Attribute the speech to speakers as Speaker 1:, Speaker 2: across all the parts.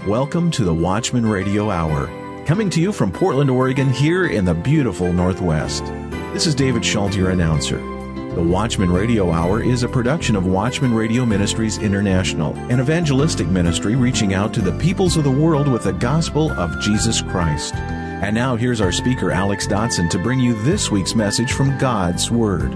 Speaker 1: Welcome to the Watchman Radio Hour, coming to you from Portland, Oregon, here in the beautiful Northwest. This is David Schultz, your announcer. The Watchman Radio Hour is a production of Watchman Radio Ministries International, an evangelistic ministry reaching out to the peoples of the world with the gospel of Jesus Christ. And now here's our speaker, Alex Dotson, to bring you this week's message from God's Word.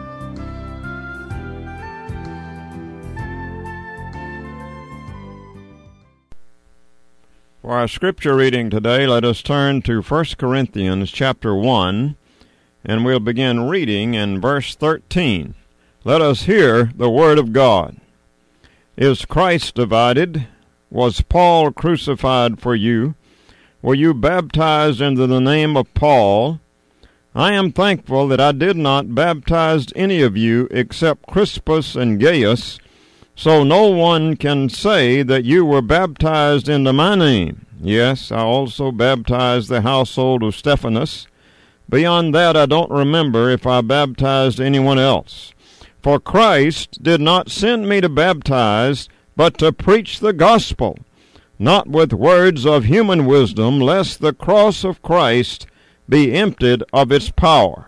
Speaker 2: For our scripture reading today, let us turn to 1 Corinthians chapter 1, and we'll begin reading in verse 13. Let us hear the word of God. Is Christ divided? Was Paul crucified for you? Were you baptized into the name of Paul? I am thankful that I did not baptize any of you except Crispus and Gaius, so no one can say that you were baptized into my name. Yes, I also baptized the household of Stephanas. Beyond that, I don't remember if I baptized anyone else. For Christ did not send me to baptize, but to preach the gospel, not with words of human wisdom, lest the cross of Christ be emptied of its power.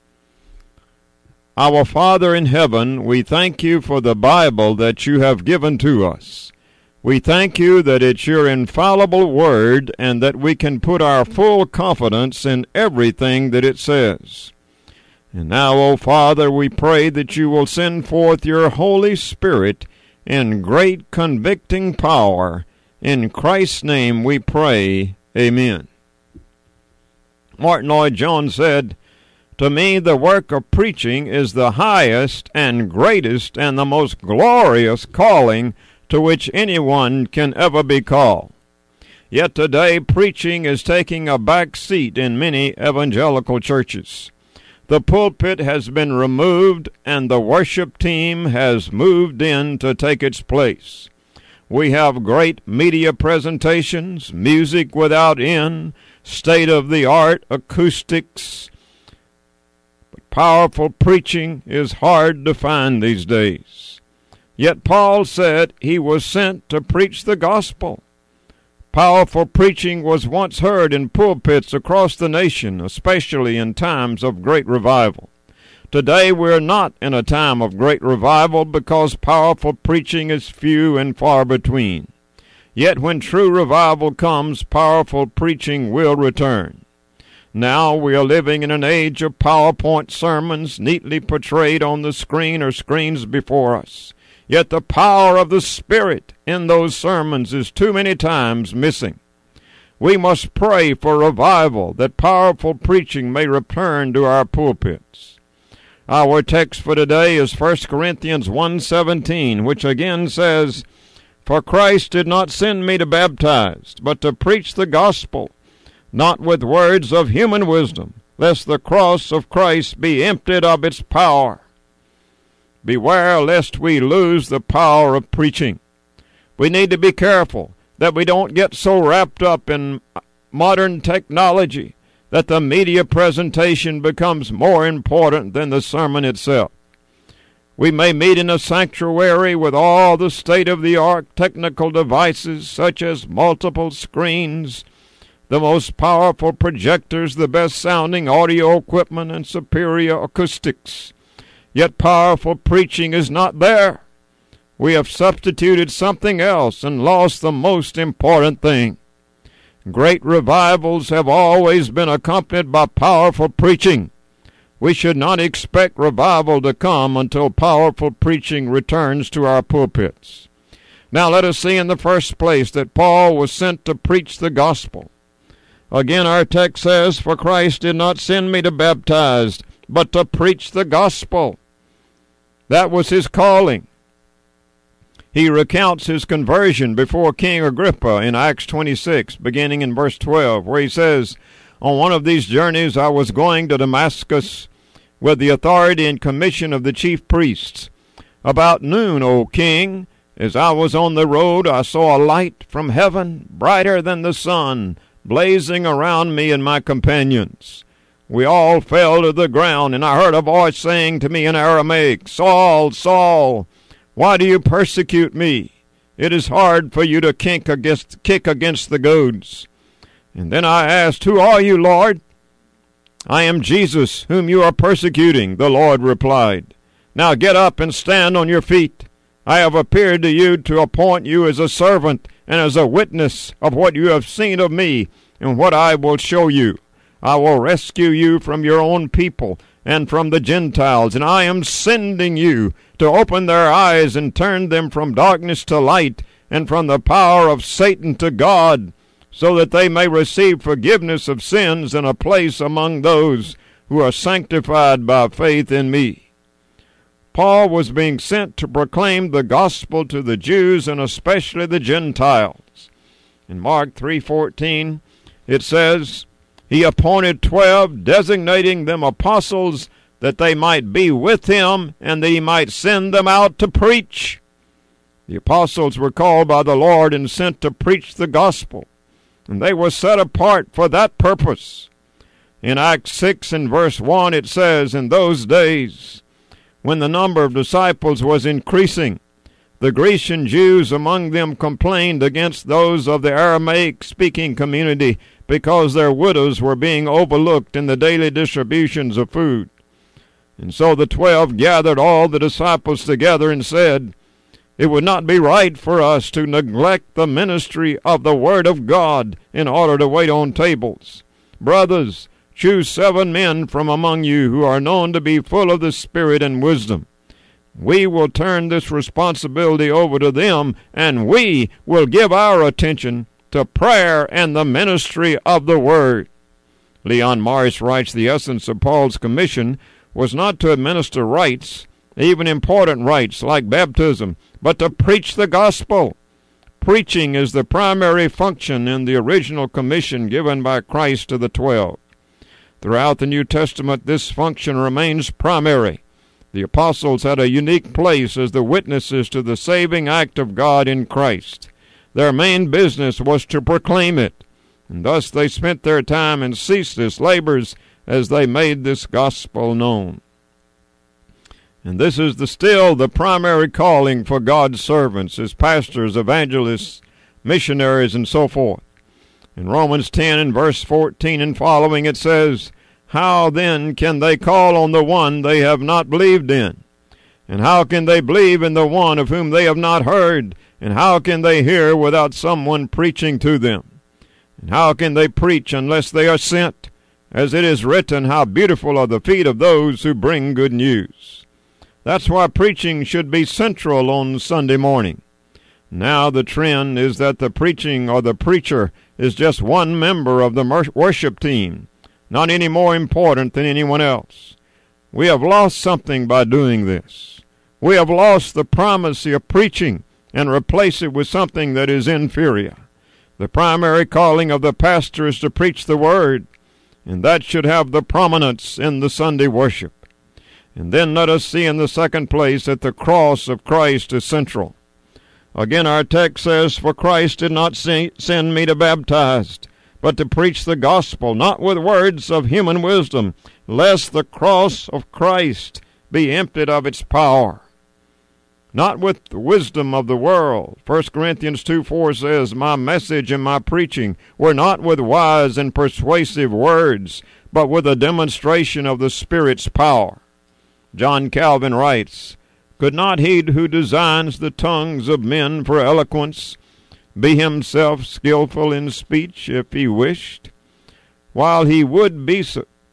Speaker 2: Our Father in heaven, we thank you for the Bible that you have given to us. We thank you that it's your infallible word and that we can put our full confidence in everything that it says. And now, O Father, we pray that you will send forth your Holy Spirit in great convicting power. In Christ's name we pray, amen. Martin Lloyd-Jones said, "To me, the work of preaching is the highest and greatest and the most glorious calling to which anyone can ever be called." Yet today, preaching is taking a back seat in many evangelical churches. The pulpit has been removed and the worship team has moved in to take its place. We have great media presentations, music without end, state-of-the-art acoustics. Powerful preaching is hard to find these days. Yet Paul said he was sent to preach the gospel. Powerful preaching was once heard in pulpits across the nation, especially in times of great revival. Today we're not in a time of great revival because powerful preaching is few and far between. Yet when true revival comes, powerful preaching will return. Now we are living in an age of PowerPoint sermons neatly portrayed on the screen or screens before us. Yet the power of the Spirit in those sermons is too many times missing. We must pray for revival, that powerful preaching may return to our pulpits. Our text for today is 1 Corinthians 1:17, which again says, "For Christ did not send me to baptize, but to preach the gospel, not with words of human wisdom, lest the cross of Christ be emptied of its power." Beware lest we lose the power of preaching. We need to be careful that we don't get so wrapped up in modern technology that the media presentation becomes more important than the sermon itself. We may meet in a sanctuary with all the state-of-the-art technical devices such as multiple screens, the most powerful projectors, the best-sounding audio equipment, and superior acoustics. Yet powerful preaching is not there. We have substituted something else and lost the most important thing. Great revivals have always been accompanied by powerful preaching. We should not expect revival to come until powerful preaching returns to our pulpits. Now let us see in the first place that Paul was sent to preach the gospel. Again, our text says, "For Christ did not send me to baptize, but to preach the gospel." That was his calling. He recounts his conversion before King Agrippa in Acts 26, beginning in verse 12, where he says, "On one of these journeys I was going to Damascus with the authority and commission of the chief priests. About noon, O king, as I was on the road, I saw a light from heaven, brighter than the sun, blazing around me and my companions. We all fell to the ground, and I heard a voice saying to me in Aramaic, 'Saul, Saul, why do you persecute me?' it is hard for you to kick against the goads. And then I asked, Who are you, Lord? I am Jesus, whom you are persecuting, the Lord replied. Now get up and stand on your feet. I have appeared to you to appoint you as a servant and as a witness of what you have seen of me and what I will show you. I will rescue you from your own people and from the Gentiles, and I am sending you to open their eyes and turn them from darkness to light and from the power of Satan to God, so that they may receive forgiveness of sins and a place among those who are sanctified by faith in me. Paul was being sent to proclaim the gospel to the Jews and especially the Gentiles. In Mark 3:14, it says, He appointed 12, designating them apostles, that they might be with him and that he might send them out to preach. The apostles were called by the Lord and sent to preach the gospel, and they were set apart for that purpose. In Acts 6 and verse 1 it says, In those days, when the number of disciples was increasing, the Grecian Jews among them complained against those of the Aramaic-speaking community because their widows were being overlooked in the daily distributions of food. And so the 12 gathered all the disciples together and said, It would not be right for us to neglect the ministry of the Word of God in order to wait on tables. Brothers, choose 7 men from among you who are known to be full of the Spirit and wisdom. We will turn this responsibility over to them, and we will give our attention to prayer and the ministry of the Word. Leon Morris writes, The essence of Paul's commission was not to administer rites, even important rites like baptism, but to preach the gospel. Preaching is the primary function in the original commission given by Christ to the 12. Throughout the New Testament, this function remains primary. The apostles had a unique place as the witnesses to the saving act of God in Christ. Their main business was to proclaim it, and thus they spent their time in ceaseless labors as they made this gospel known. And this is still the primary calling for God's servants as pastors, evangelists, missionaries, and so forth. In Romans 10 and verse 14 and following it says, How then can they call on the one they have not believed in? And how can they believe in the one of whom they have not heard? And how can they hear without someone preaching to them? And how can they preach unless they are sent? As it is written, How beautiful are the feet of those who bring good news. That's why preaching should be central on Sunday morning. Now the trend is that the preaching or the preacher is just one member of the worship team, not any more important than anyone else. We have lost something by doing this. We have lost the primacy of preaching and replaced it with something that is inferior. The primary calling of the pastor is to preach the word, and that should have the prominence in the Sunday worship. And then let us see in the second place that the cross of Christ is central. Again, our text says, For Christ did not send me to baptize, but to preach the gospel, not with words of human wisdom, lest the cross of Christ be emptied of its power. Not with the wisdom of the world. 1 Corinthians 2:4 says, My message and my preaching were not with wise and persuasive words, but with a demonstration of the Spirit's power. John Calvin writes, Could not he who designs the tongues of men for eloquence be himself skillful in speech if he wished? While he could be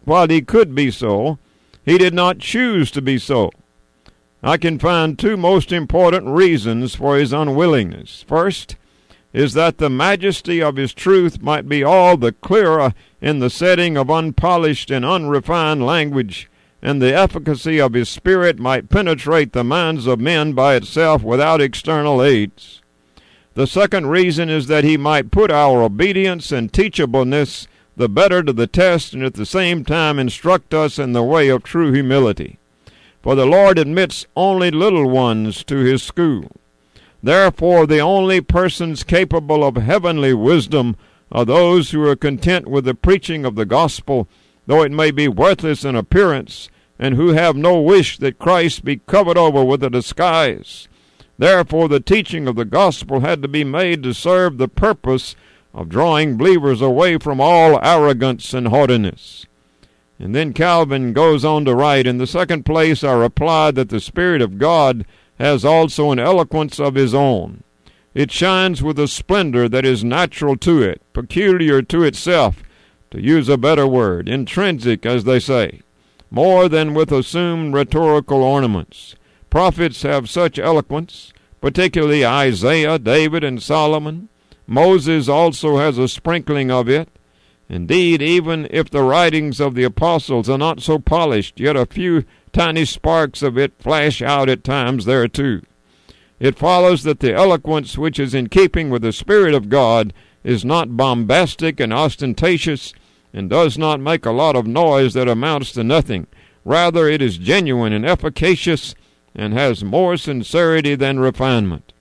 Speaker 2: so, he did not choose to be so. I can find 2 most important reasons for his unwillingness. First is that the majesty of his truth might be all the clearer in the setting of unpolished and unrefined language, and the efficacy of his Spirit might penetrate the minds of men by itself without external aids. The second reason is that he might put our obedience and teachableness the better to the test, and at the same time instruct us in the way of true humility. For the Lord admits only little ones to his school. Therefore, the only persons capable of heavenly wisdom are those who are content with the preaching of the gospel, though it may be worthless in appearance, and who have no wish that Christ be covered over with a disguise. Therefore, the teaching of the gospel had to be made to serve the purpose of drawing believers away from all arrogance and haughtiness. And then Calvin goes on to write, in the second place, I reply that the Spirit of God has also an eloquence of his own. It shines with a splendor that is natural to it, peculiar to itself, to use a better word, intrinsic, as they say, more than with assumed rhetorical ornaments. Prophets have such eloquence, particularly Isaiah, David, and Solomon. Moses also has a sprinkling of it. Indeed, even if the writings of the apostles are not so polished, yet a few tiny sparks of it flash out at times there too. It follows that the eloquence which is in keeping with the Spirit of God is not bombastic and ostentatious, and does not make a lot of noise that amounts to nothing. Rather, it is genuine and efficacious, and has more sincerity than refinement.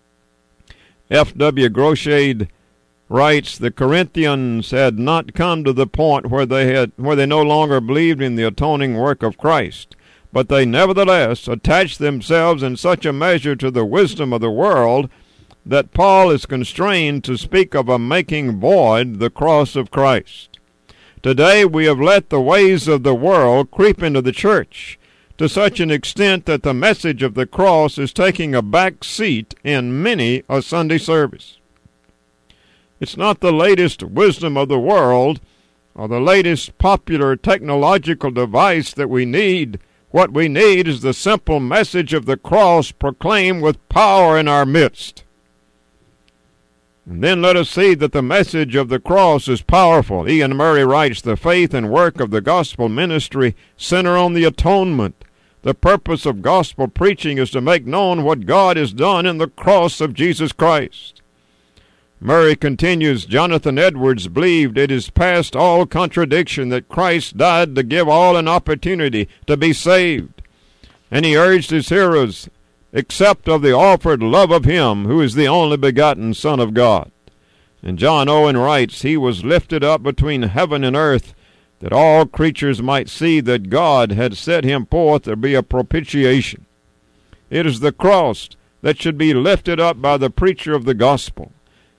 Speaker 2: F.W. Groshade writes, the Corinthians had not come to the point where they no longer believed in the atoning work of Christ, but they nevertheless attached themselves in such a measure to the wisdom of the world that Paul is constrained to speak of a making void the cross of Christ. Today we have let the ways of the world creep into the church to such an extent that the message of the cross is taking a back seat in many a Sunday service. It's not the latest wisdom of the world or the latest popular technological device that we need. What we need is the simple message of the cross proclaimed with power in our midst. And then let us see that the message of the cross is powerful. Ian Murray writes, the faith and work of the gospel ministry center on the atonement. The purpose of gospel preaching is to make known what God has done in the cross of Jesus Christ. Murray continues, Jonathan Edwards believed it is past all contradiction that Christ died to give all an opportunity to be saved. And he urged his hearers, accept of the offered love of him who is the only begotten Son of God. And John Owen writes, he was lifted up between heaven and earth, that all creatures might see that God had set him forth to be a propitiation. It is the cross that should be lifted up by the preacher of the gospel.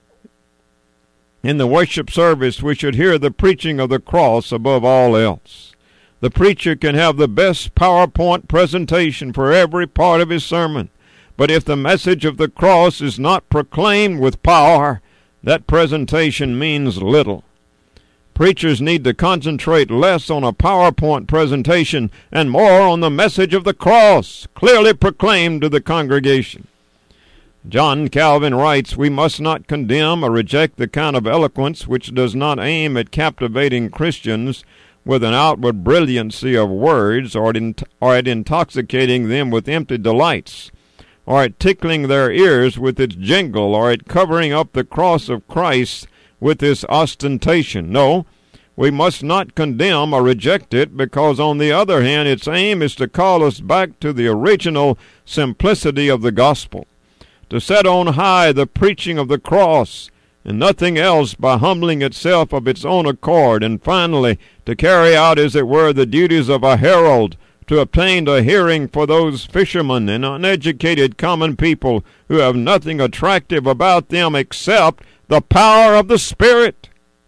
Speaker 2: In the worship service, we should hear the preaching of the cross above all else. The preacher can have the best PowerPoint presentation for every part of his sermon, but if the message of the cross is not proclaimed with power, that presentation means little. Preachers need to concentrate less on a PowerPoint presentation and more on the message of the cross, clearly proclaimed to the congregation. John Calvin writes, we must not condemn or reject the kind of eloquence which does not aim at captivating Christians with an outward brilliancy of words, or at intoxicating them with empty delights, or at tickling their ears with its jingle, or at covering up the cross of Christ with its ostentation. No, we must not condemn or reject it, because on the other hand its aim is to call us back to the original simplicity of the gospel, to set on high the preaching of the cross and nothing else by humbling itself of its own accord, and finally to carry out, as it were, the duties of a herald, to obtain a hearing for those fishermen and uneducated common people who have nothing attractive about them except the power of the Spirit.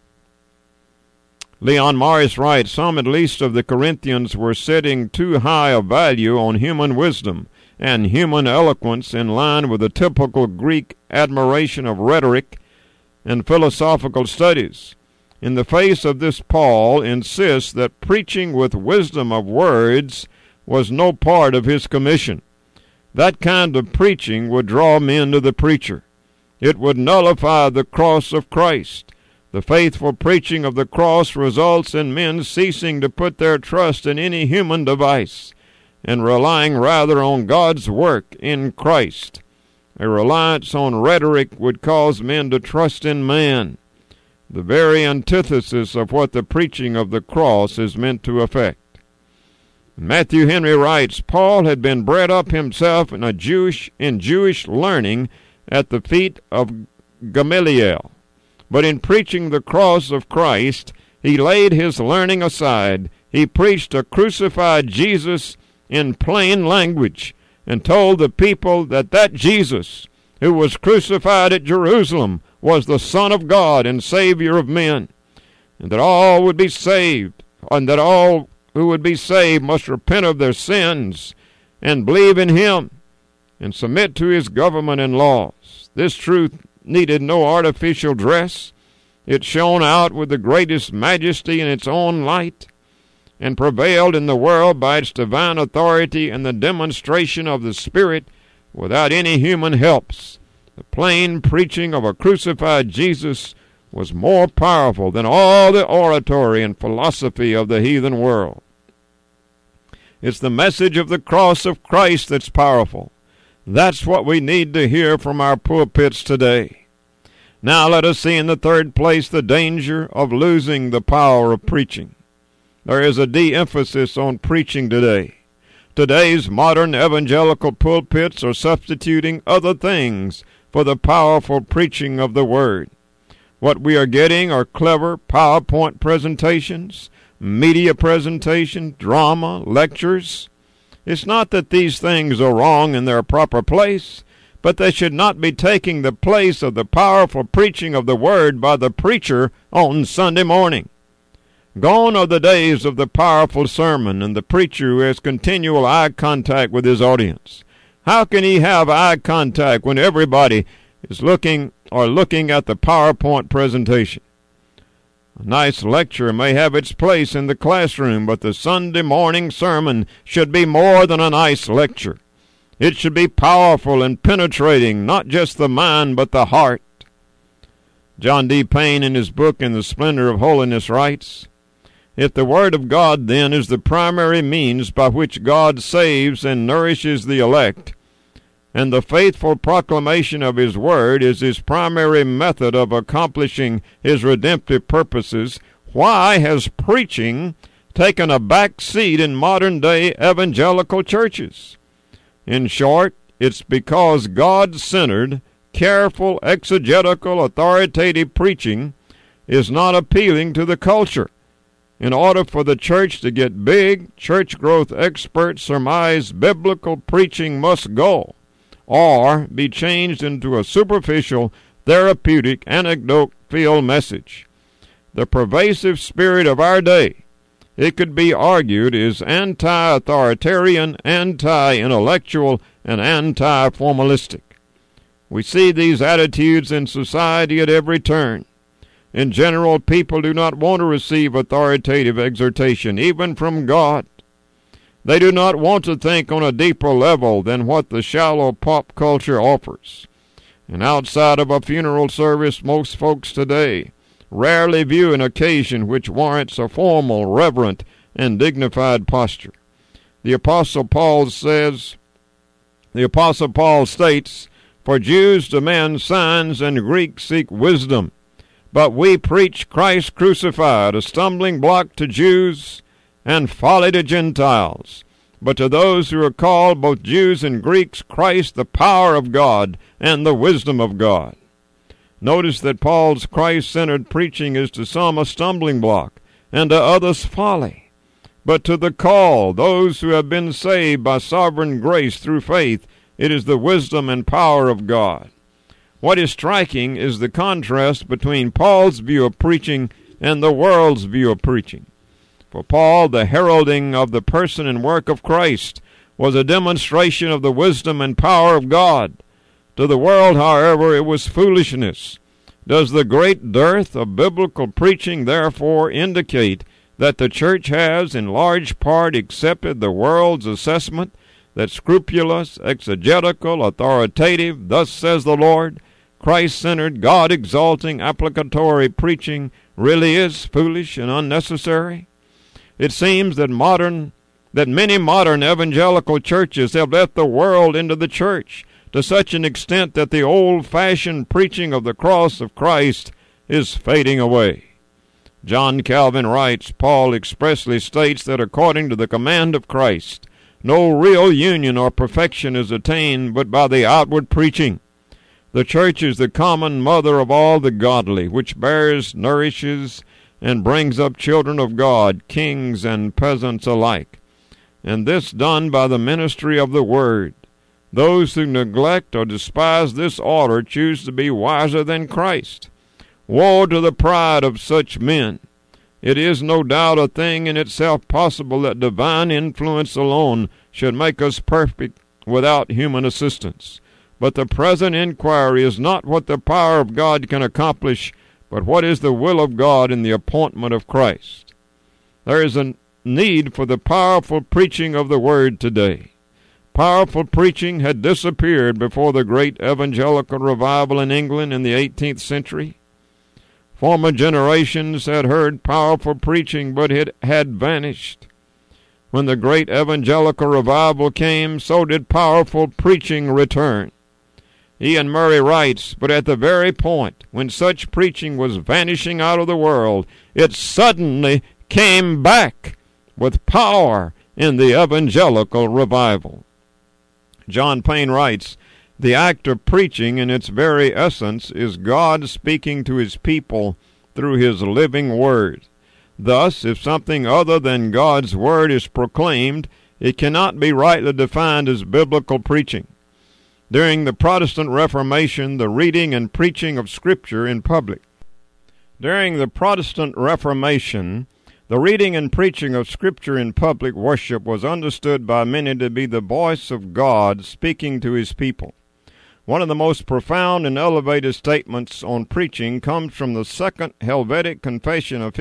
Speaker 2: Leon Morris writes, some at least of the Corinthians were setting too high a value on human wisdom and human eloquence, in line with the typical Greek admiration of rhetoric and philosophical studies. In the face of this, Paul insists that preaching with wisdom of words was no part of his commission. That kind of preaching would draw men to the preacher. It would nullify the cross of Christ. The faithful preaching of the cross results in men ceasing to put their trust in any human device, and relying rather on God's work in Christ. A reliance on rhetoric would cause men to trust in man, the very antithesis of what the preaching of the cross is meant to effect. Matthew Henry writes, Paul had been bred up himself in Jewish learning at the feet of Gamaliel, but in preaching the cross of Christ, he laid his learning aside. He preached a crucified Jesus in plain language, and told the people that Jesus, who was crucified at Jerusalem, was the Son of God and Savior of men, and that all would be saved, and that all who would be saved must repent of their sins and believe in him and submit to his government and laws. This truth needed no artificial dress. It shone out with the greatest majesty in its own light, and prevailed in the world by its divine authority and the demonstration of the Spirit without any human helps. The plain preaching of a crucified Jesus was more powerful than all the oratory and philosophy of the heathen world. It's the message of the cross of Christ that's powerful. That's what we need to hear from our pulpits today. Now let us see in the third place the danger of losing the power of preaching. There is a de-emphasis on preaching today. Today's modern evangelical pulpits are substituting other things for the powerful preaching of the Word. What we are getting are clever PowerPoint presentations, media presentations, drama, lectures. It's not that these things are wrong in their proper place, but they should not be taking the place of the powerful preaching of the Word by the preacher on Sunday morning. Gone are the days of the powerful sermon and the preacher who has continual eye contact with his audience. How can he have eye contact when everybody is looking at the PowerPoint presentation? A nice lecture may have its place in the classroom, but the Sunday morning sermon should be more than a nice lecture. It should be powerful and penetrating, not just the mind, but the heart. John D. Payne, in his book In the Splendor of Holiness, writes, "If the Word of God, then, is the primary means by which God saves and nourishes the elect, and the faithful proclamation of his Word is his primary method of accomplishing his redemptive purposes, why has preaching taken a back seat in modern-day evangelical churches? In short, it's because God-centered, careful, exegetical, authoritative preaching is not appealing to the culture. In order for the church to get big, church growth experts surmise biblical preaching must go, or be changed into a superficial, therapeutic, anecdote-filled message. The pervasive spirit of our day, it could be argued, is anti-authoritarian, anti-intellectual, and anti-formalistic. We see these attitudes in society at every turn. In general, people do not want to receive authoritative exhortation, even from God. They do not want to think on a deeper level than what the shallow pop culture offers. And outside of a funeral service, most folks today rarely view an occasion which warrants a formal, reverent, and dignified posture. The Apostle Paul states, "For Jews demand signs and Greeks seek wisdom. But we preach Christ crucified, a stumbling block to Jews and folly to Gentiles. But to those who are called, both Jews and Greeks, Christ the power of God and the wisdom of God." Notice that Paul's Christ-centered preaching is to some a stumbling block, and to others folly. But to the called, those who have been saved by sovereign grace through faith, it is the wisdom and power of God. What is striking is the contrast between Paul's view of preaching and the world's view of preaching. For Paul, the heralding of the person and work of Christ was a demonstration of the wisdom and power of God. To the world, however, it was foolishness. Does the great dearth of biblical preaching therefore indicate that the church has in large part accepted the world's assessment that scrupulous, exegetical, authoritative, thus says the Lord, Christ-centered, God-exalting, applicatory preaching really is foolish and unnecessary? It seems that many modern evangelical churches have let the world into the church to such an extent that the old-fashioned preaching of the cross of Christ is fading away. John Calvin writes, Paul expressly states that according to the command of Christ, no real union or perfection is attained but by the outward preaching. The church is the common mother of all the godly, which bears, nourishes, and brings up children of God, kings and peasants alike. And this done by the ministry of the Word. Those who neglect or despise this order choose to be wiser than Christ. Woe to the pride of such men! It is no doubt a thing in itself possible that divine influence alone should make us perfect without human assistance. But the present inquiry is not what the power of God can accomplish, but what is the will of God in the appointment of Christ. There is a need for the powerful preaching of the Word today. Powerful preaching had disappeared before the great evangelical revival in England in the 18th century. Former generations had heard powerful preaching, but it had vanished. When the great evangelical revival came, so did powerful preaching return. Ian Murray writes, but at the very point when such preaching was vanishing out of the world, it suddenly came back with power in the evangelical revival. John Payne writes, the act of preaching in its very essence is God speaking to his people through his living word. Thus, if something other than God's word is proclaimed, it cannot be rightly defined as biblical preaching. During the Protestant Reformation, the reading and preaching of Scripture in public. During the Protestant Reformation, the reading and preaching of Scripture in public worship was understood by many to be the voice of God speaking to his people. One of the most profound and elevated statements on preaching comes from the Second Helvetic Confession of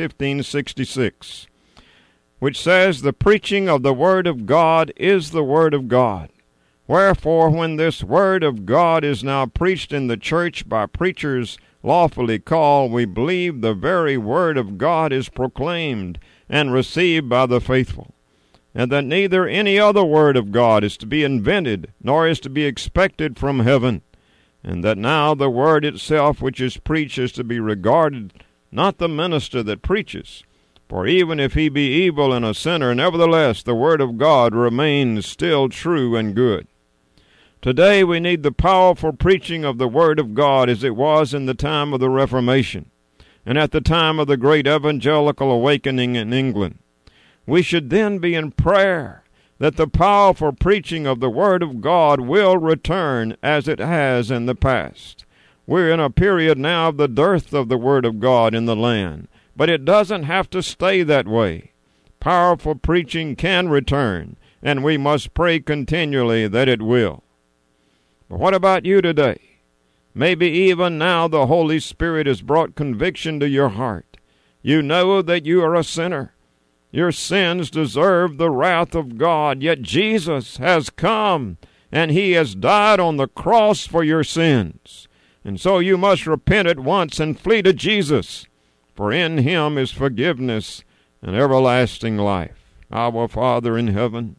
Speaker 2: 1566, which says, the preaching of the Word of God is the Word of God. Wherefore, when this Word of God is now preached in the church by preachers lawfully called, we believe the very Word of God is proclaimed and received by the faithful, and that neither any other word of God is to be invented, nor is to be expected from heaven, and that now the word itself which is preached is to be regarded, not the minister that preaches, for even if he be evil and a sinner, nevertheless the word of God remains still true and good. Today we need the powerful preaching of the Word of God as it was in the time of the Reformation and at the time of the great evangelical awakening in England. We should then be in prayer that the powerful preaching of the Word of God will return as it has in the past. We're in a period now of the dearth of the Word of God in the land, but it doesn't have to stay that way. Powerful preaching can return, and we must pray continually that it will. But what about you today? Maybe even now the Holy Spirit has brought conviction to your heart. You know that you are a sinner. Your sins deserve the wrath of God, yet Jesus has come, and he has died on the cross for your sins. And so you must repent at once and flee to Jesus, for in him is forgiveness and everlasting life. Our Father in heaven,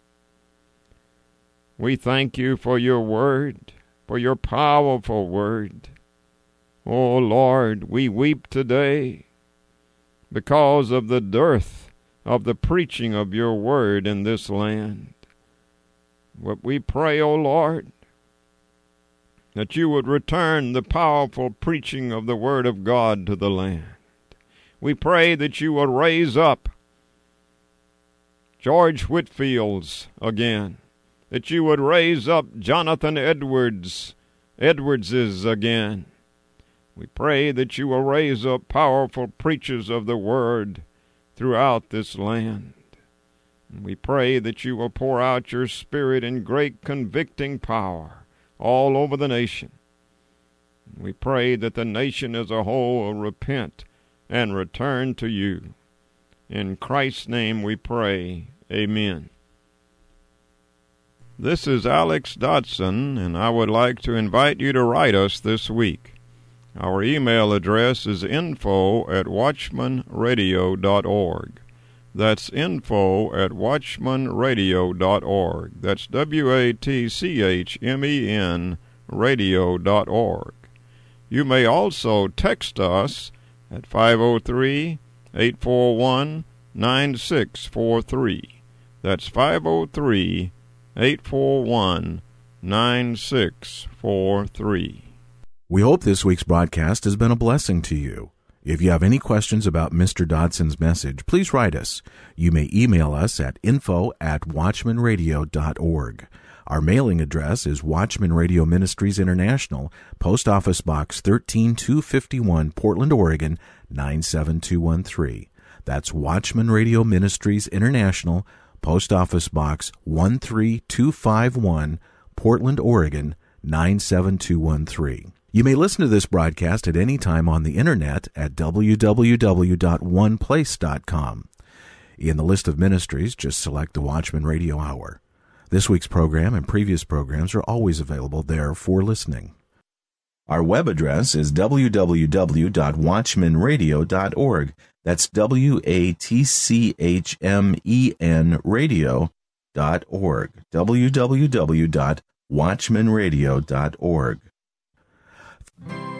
Speaker 2: we thank you for your word, for your powerful word. Oh Lord, we weep today because of the dearth of the preaching of your word in this land. But we pray, O Lord, that you would return the powerful preaching of the word of God to the land. We pray that you will raise up George Whitfields again, that you would raise up Jonathan Edwardses again. We pray that you will raise up powerful preachers of the word throughout this land. And we pray that you will pour out your Spirit in great convicting power all over the nation. And we pray that the nation as a whole will repent and return to you. In Christ's name we pray. Amen. This is Alex Dodson, and I would like to invite you to write us this week. Our email address is info@watchmanradio.org. That's info@watchmanradio.org. That's WATCHMEN radio.org. You may also text us at 503-841-9643. That's 503-841-9643.
Speaker 1: We hope this week's broadcast has been a blessing to you. If you have any questions about Mr. Dodson's message, please write us. You may email us at info@watchmanradio.org. Our mailing address is Watchman Radio Ministries International, Post Office Box 13251, Portland, Oregon 97213. That's Watchman Radio Ministries International, Post Office Box 13251, Portland, Oregon 97213. You may listen to this broadcast at any time on the internet at www.oneplace.com. In the list of ministries, just select the Watchman Radio Hour. This week's program and previous programs are always available there for listening. Our web address is www.watchmanradio.org. That's WATCHMEN radio.org. www.watchmanradio.org.